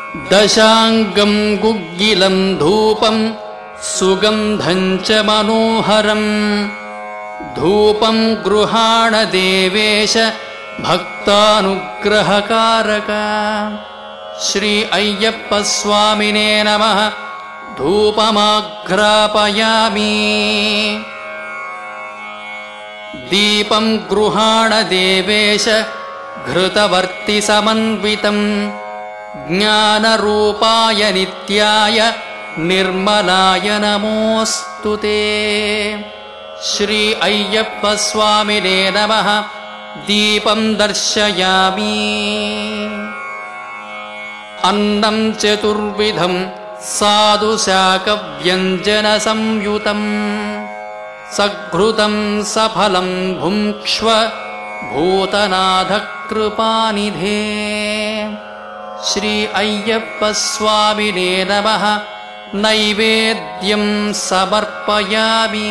दशाङ्गं गुग्गिलं धूपं सुगन्धं च मनोहरम् धूपं गृहाण देवेश भक्तानुग्रहकारक। श्री अय्यप्प स्वामिने नमः। धूपमाघ्रापयामि। दीपं गृहाण देवेश घृतवर्ति समन्वितं ज्ञानरूपाय नित्याय निर्मलाय नमोऽस्तु ते। श्री अय्यप्प स्वामिने नमः। दीपं दर्शयामि। अन्नं चतुर्विधं साधु शाकव्यञ्जनसंयुतं सघृतं सफलं भुङ्क्ष्व भूतनाथ कृपानिधे। श्री अय्यप्प स्वामिने नमः। नैवेद्यं समर्पयामि।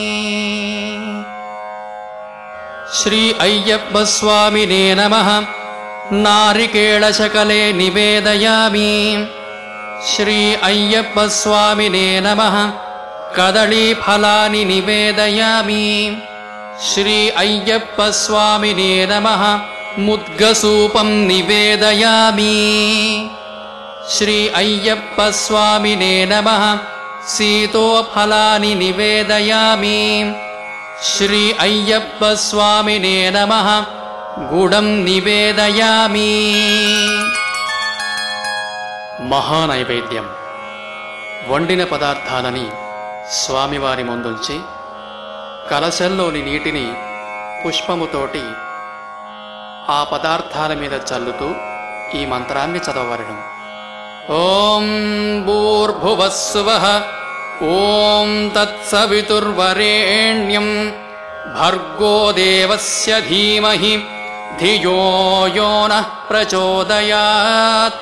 श्री अय्यप्प स्वामिने नमः। नारिकेलशकले निवेदयामि। श्री अय्यप्प स्वामिने नमः। कदलीफलानि निवेदयामि। श्री अय्यप्प स्वामिने नमः। मुद्गसूपं निवेदयामि। श्री अय्यप्प स्वामिने नमः। सीतोफलानि निवेदयामि। श्री अय्यप्प स्वामिने नमः। गुडं निवेदयामि। మహానైవేద్యం వండిన పదార్థాలని స్వామివారి ముందుంచి కలశంలోని నీటిని పుష్పముతోటి ఆ పదార్థాల మీద చల్లుతూ ఈ మంత్రాన్ని చదవవలెను. ఓం భూర్భువస్సువః ఓం తత్సవితుర్వరేణ్యం భర్గో దేవస్య ధీమహి ధియో యో నః ప్రచోదయాత్.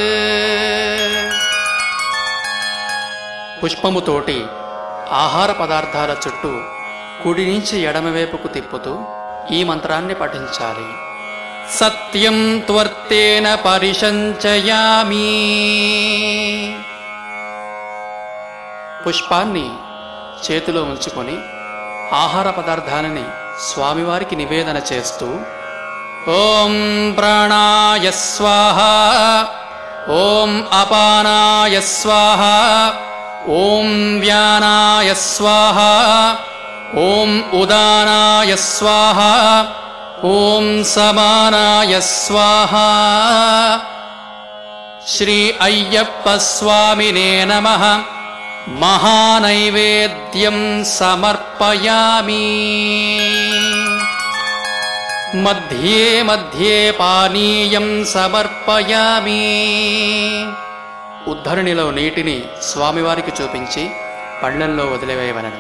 పుష్పముతోటి ఆహార పదార్థాల చుట్టూ కుడి నుంచి ఎడమవైపుకు తిప్పుతూ ఈ మంత్రాన్ని పఠించాలి. సత్యం త్వర్తేన పరిశంచయామి. పుష్పాన్ని చేతిలో ఉంచుకొని ఆహార పదార్థాలని స్వామివారికి నివేదన చేస్తూ ఓం ప్రాణాయ స్వాహ ఓం అపానాయ స్వాహ ఓం వ్యానాయ స్వాహ ఓం ఉదానాయ స్వాహ ఓం సమానాయ స్వాహ. శ్రీ అయ్యప్ప స్వామినే నమః. మహానైవేద్యం సమర్పయామి. మధ్యే మధ్యే పానీయం సమర్పయామి. ఉద్ధరణిలో నీటిని స్వామివారికి చూపించి పళ్ళెంలో వదిలివేయవలెను.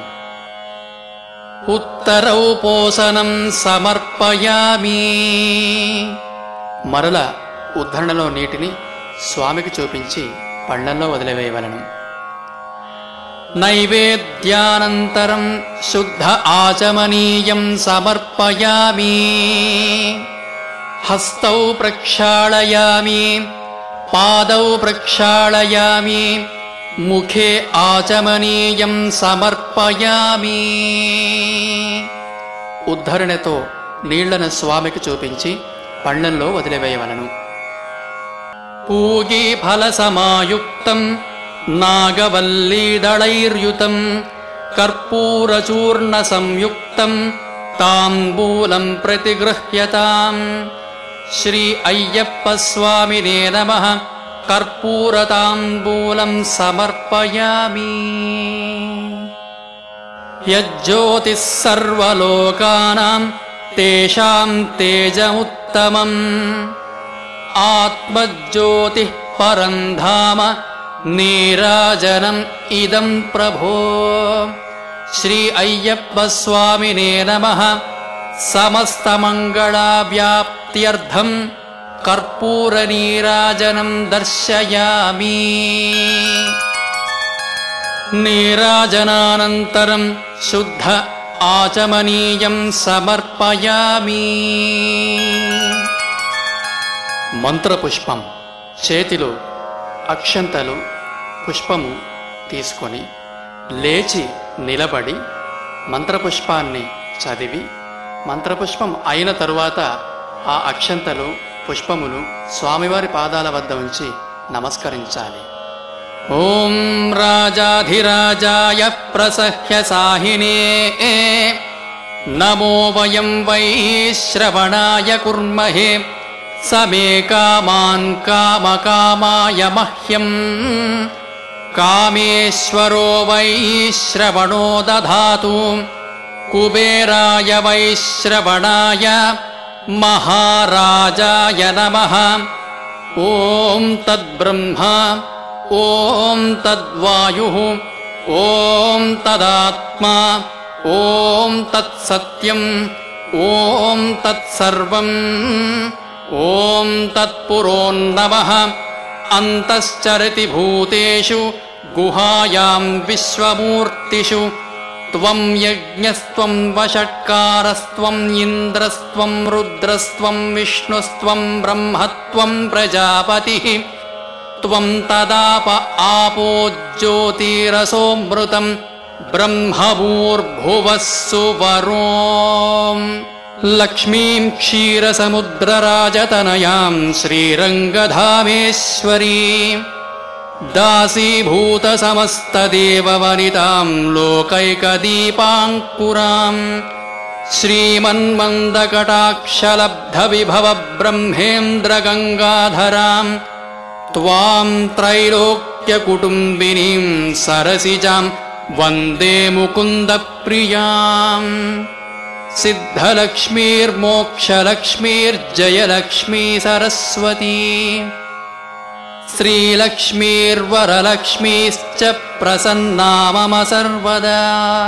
ఉత్తరౌ పోసనం సమర్పయామి. మరల ఉద్ధరణలో నీటిని స్వామికి చూపించి పళ్ళెంలో వదిలివేయవలెను. నైవేద్యానంతరం శుద్ధ ఆచమనీయం సమర్పయామి. హస్తౌ ప్రక్షాళయామి. పాదౌ ప్రక్షాళయామి. ముఖే ఆచమనీయం సమర్పయామి. ఉద్ధరణతో నీళ్లను స్వామికి చూపించి పళ్ళెంలో వదిలివేయవలెను. పూగీ ఫల సమాయుక్తం నాగవల్లీదళైర్యుతం కర్పూరచూర్ణ సంయుక్తం తాంబూలం ప్రతిగృహ్యతాం. శ్రీ అయ్యప్ప స్వామినే నమః. కర్పూరతాంబూలం సమర్పయామి. యజ్జ్యోతిః సర్వలోకానాం తేషాం తేజముత్తమం ఆత్మజ్యోతిః పరం ధామ నీరాజనం ఇదం ప్రభో. శ్రీ అయ్యప్ప స్వామినే నమః. సమస్తమంగళవ్యాప్త్యర్థం కర్పూర నీరాజనం దర్శయామి. నీరాజనానంతరం శుద్ధ ఆచమనీయం సమర్పయామి. మంత్రపుష్పం చేతిలో అక్షంతలు పుష్పము తీసుకొని లేచి నిలబడి మంత్రపుష్పాన్ని చదివి మంత్రపుష్పం అయిన తరువాత ఆ అక్షంతలు పుష్పమును స్వామివారి పాదాల వద్ద ఉంచి నమస్కరించాలి. ఓం రాజాధిరాజాయ ప్రసహ్య సాహినే నమో వయం వై శ్రవణాయ కుర్మహే సమే కామాన్ కామకామాయ మహ్యం కామేశ్వరో వై శ్రవణో దధాతు కుబేరాయ వై శ్రవణాయ మహారాజాయ నమః. ఓం తద్బ్రహ్మ ఓం తద్వాయుః ఓం తదాత్మా ఓం తత్సత్యం ఓం తత్సర్వం ఓం తత్పురోన్నమః. అంతశ్చరతి భూతేషు గుహాయాం విశ్వమూర్తిషు త్వం యజ్ఞస్త్వం వషట్కారస్త్వం ఇంద్రస్త్వం రుద్రస్త్వం విష్ణుస్త్వం బ్రహ్మత్వం ప్రజాపతిః త్వం తదాప ఆపో జ్యోతిరసోమృతం బ్రహ్మభూర్భువః సువరోం. లక్ష్మీం క్షీరసముద్రరాజతనయాం శ్రీరంగధామేశ్వరీ దాసీభూత సమస్తదేవవనితాం లోకైకదీపాంకురాం శ్రీమన్మందకటాక్షలబ్ధవిభవ బ్రహ్మేంద్రగంగాధరాం త్వాం త్రైలోక్యకుటుంబినీం సరసిజాం వందే ముకుందప్రియాం. సిద్ధలక్ష్మీర్మోక్షలక్ష్మీర్జయలక్ష్మీ సరస్వతీ శ్రీలక్ష్మీర్వరలక్ష్మీశ్చ ప్రసన్నా మమ సర్వదా.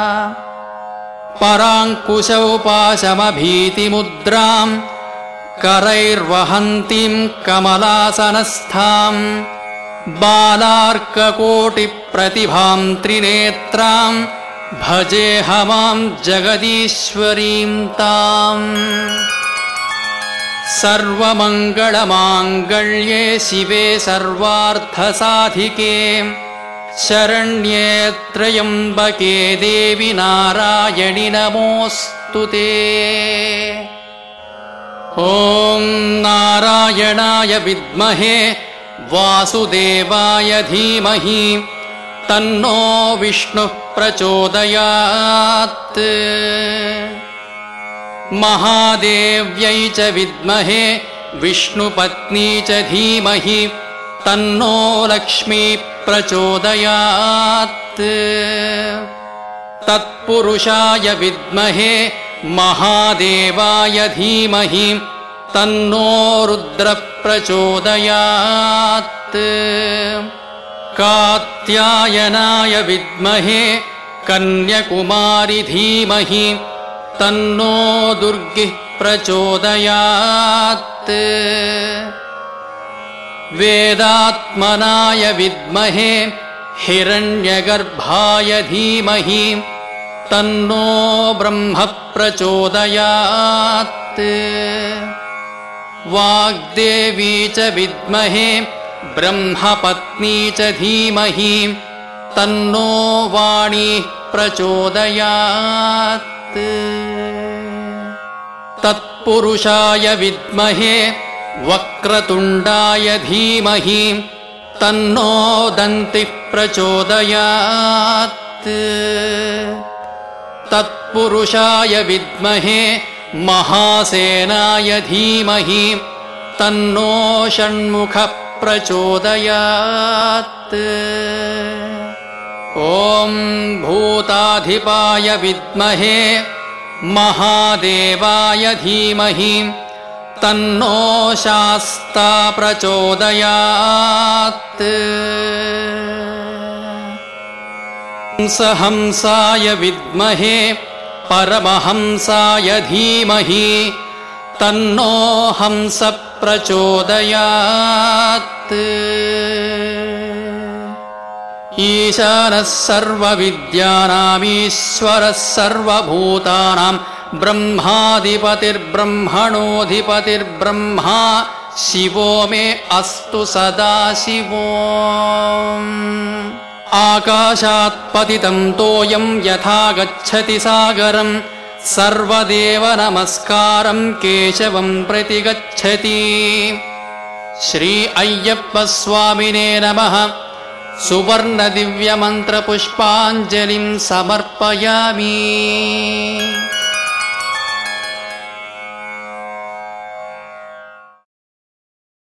పరాంకుశౌపాశమభీతిముద్రాం करैर्वहन्तीं कमलासनस्थां बालार्ककोटिप्रतिभां त्रिनेत्रां भजेऽहमां जगदीश्वरीं ताम्। सर्वमङ्गलमाङ्गल्ये शिवे सर्वार्थसाधिके शरण्ये त्र्यम्बके देवि नारायणि नमोऽस्तु ते। ॐ नारायणाय विद्महे वासुदेवाय धीमहि तन्नो विष्णुः प्रचोदयात्। महादेव्यै च विद्महे विष्णुपत्नी च धीमहि तन्नो लक्ष्मी प्रचोदयात्। तत्पुरुषाय विद्महे महादेवाय धीमहि तन्नो रुद्रः प्रचोदयात्। कात्यायनाय विद्महे कन्याकुमारी धीमहि तन्नो दुर्गिः प्रचोदयात्। वेदात्मनाय विद्महे हिरण्यगर्भाय धीमहि तन्नो ब्रह्म प्रचोदयात्। वाग्देवी च विद्महे ब्रह्मपत्नी च धीमहि तन्नो वाणी प्रचोदयात्। तत्पुरुषाय विद्महे वक्रतुण्डाय धीमहि तन्नो दन्तिः प्रचोदयात्। तत्पुरुषाय विद्महे महासेनाय धीमहि तन्नो षण्मुखः प्रचोदयात्। ॐ भूताधिपाय विद्महे महादेवाय धीमहि तन्नो शास्ता प्रचोदयात्। हंसाय विद्महे परमहंसाय धीमहि तन्नो हंस प्रचोदयात्। ईशानः सर्वविद्यानामीश्वरः सर्वभूतानां ब्रह्माधिपतिर्ब्रह्मणोऽधिपतिर्ब्रह्मा शिवो मे अस्तु सदा शिवो। आकाशात् पतितं तोयं यथा गच्छति सागरं सर्वदेव नमस्कारं केशवं प्रति गच्छति। श्री अय्यप्प स्वामिने नमः। सुवर्ण दिव्य मंत्र पुष्पांजलिं समर्पयामि।